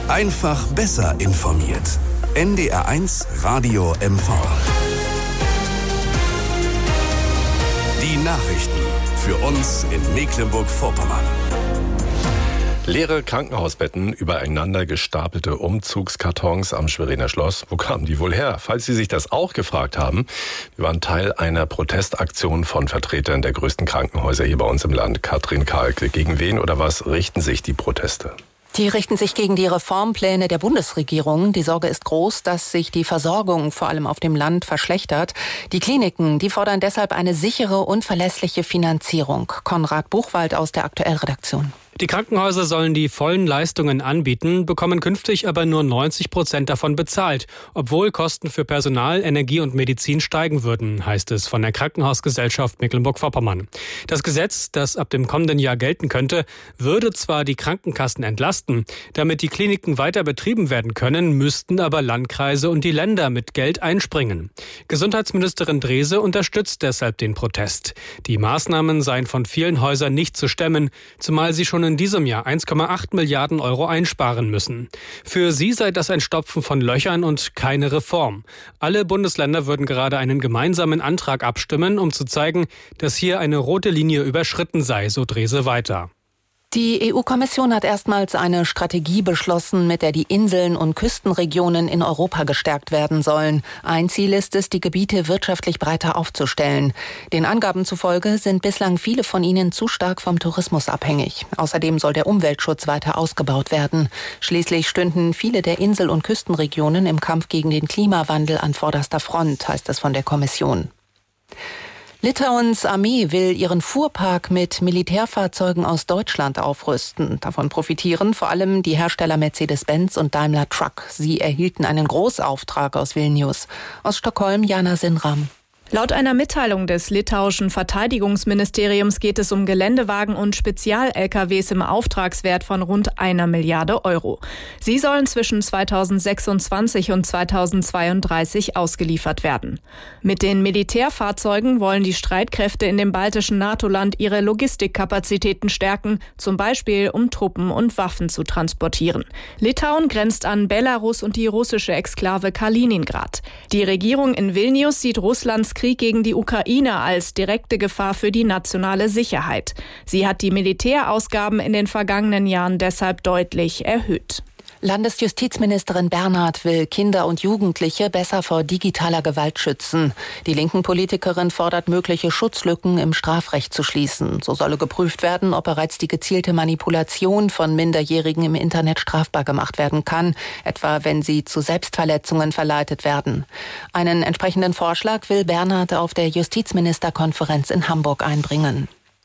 Einfach besser informiert. NDR1 Radio MV. Die Nachrichten für uns in Mecklenburg-Vorpommern. Leere Krankenhausbetten, übereinander gestapelte Umzugskartons am Schweriner Schloss. Wo kamen die wohl her? Falls Sie sich das auch gefragt haben, wir waren Teil einer Protestaktion von Vertretern der größten Krankenhäuser hier bei uns im Land. Katrin Kahlke, gegen wen oder was richten sich die Proteste? Die richten sich gegen die Reformpläne der Bundesregierung. Die Sorge ist groß, dass sich die Versorgung vor allem auf dem Land verschlechtert. Die Kliniken, die fordern deshalb eine sichere und verlässliche Finanzierung. Konrad Buchwald aus der Aktuell-Redaktion. Die Krankenhäuser sollen die vollen Leistungen anbieten, bekommen künftig aber nur 90% davon bezahlt, obwohl Kosten für Personal, Energie und Medizin steigen würden, heißt es von der Krankenhausgesellschaft Mecklenburg-Vorpommern. Das Gesetz, das ab dem kommenden Jahr gelten könnte, würde zwar die Krankenkassen entlasten. Damit die Kliniken weiter betrieben werden können, müssten aber Landkreise und die Länder mit Geld einspringen. Gesundheitsministerin Drese unterstützt deshalb den Protest. Die Maßnahmen seien von vielen Häusern nicht zu stemmen, zumal sie schon in diesem Jahr 1,8 Milliarden Euro einsparen müssen. Für sie sei das ein Stopfen von Löchern und keine Reform. Alle Bundesländer würden gerade einen gemeinsamen Antrag abstimmen, um zu zeigen, dass hier eine rote Linie überschritten sei, so Drese weiter. Die EU-Kommission hat erstmals eine Strategie beschlossen, mit der die Inseln und Küstenregionen in Europa gestärkt werden sollen. Ein Ziel ist es, die Gebiete wirtschaftlich breiter aufzustellen. Den Angaben zufolge sind bislang viele von ihnen zu stark vom Tourismus abhängig. Außerdem soll der Umweltschutz weiter ausgebaut werden. Schließlich stünden viele der Insel- und Küstenregionen im Kampf gegen den Klimawandel an vorderster Front, heißt es von der Kommission. Litauens Armee will ihren Fuhrpark mit Militärfahrzeugen aus Deutschland aufrüsten. Davon profitieren vor allem die Hersteller Mercedes-Benz und Daimler Truck. Sie erhielten einen Großauftrag aus Vilnius. Aus Stockholm, Jana Sinram. Laut einer Mitteilung des litauischen Verteidigungsministeriums geht es um Geländewagen und Spezial-LKWs im Auftragswert von rund 1 Milliarde Euro. Sie sollen zwischen 2026 und 2032 ausgeliefert werden. Mit den Militärfahrzeugen wollen die Streitkräfte in dem baltischen NATO-Land ihre Logistikkapazitäten stärken, zum Beispiel um Truppen und Waffen zu transportieren. Litauen grenzt an Belarus und die russische Exklave Kaliningrad. Die Regierung in Vilnius sieht Russlands Krieg gegen die Ukraine als direkte Gefahr für die nationale Sicherheit. Sie hat die Militärausgaben in den vergangenen Jahren deshalb deutlich erhöht. Landesjustizministerin Bernhardt will Kinder und Jugendliche besser vor digitaler Gewalt schützen. Die linken Politikerin fordert, mögliche Schutzlücken im Strafrecht zu schließen. So solle geprüft werden, ob bereits die gezielte Manipulation von Minderjährigen im Internet strafbar gemacht werden kann, etwa wenn sie zu Selbstverletzungen verleitet werden. Einen entsprechenden Vorschlag will Bernhardt auf der Justizministerkonferenz in Hamburg einbringen.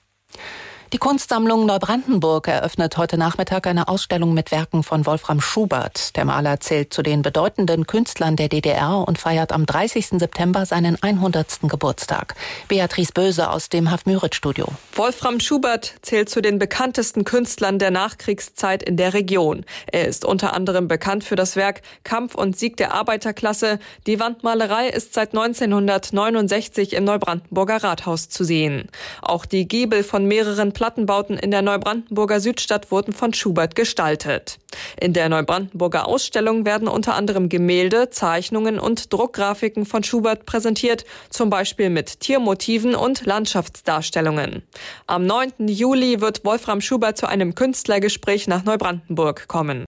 Die Kunstsammlung Neubrandenburg eröffnet heute Nachmittag eine Ausstellung mit Werken von Wolfram Schubert. Der Maler zählt zu den bedeutenden Künstlern der DDR und feiert am 30. September seinen 100. Geburtstag. Beatrice Böse aus dem Haff-Müritz-Studio. Wolfram Schubert zählt zu den bekanntesten Künstlern der Nachkriegszeit in der Region. Er ist unter anderem bekannt für das Werk Kampf und Sieg der Arbeiterklasse. Die Wandmalerei ist seit 1969 im Neubrandenburger Rathaus zu sehen. Auch die Giebel von mehreren Plattenbauten in der Neubrandenburger Südstadt wurden von Schubert gestaltet. In der Neubrandenburger Ausstellung werden unter anderem Gemälde, Zeichnungen und Druckgrafiken von Schubert präsentiert, zum Beispiel mit Tiermotiven und Landschaftsdarstellungen. Am 9. Juli wird Wolfram Schubert zu einem Künstlergespräch nach Neubrandenburg kommen.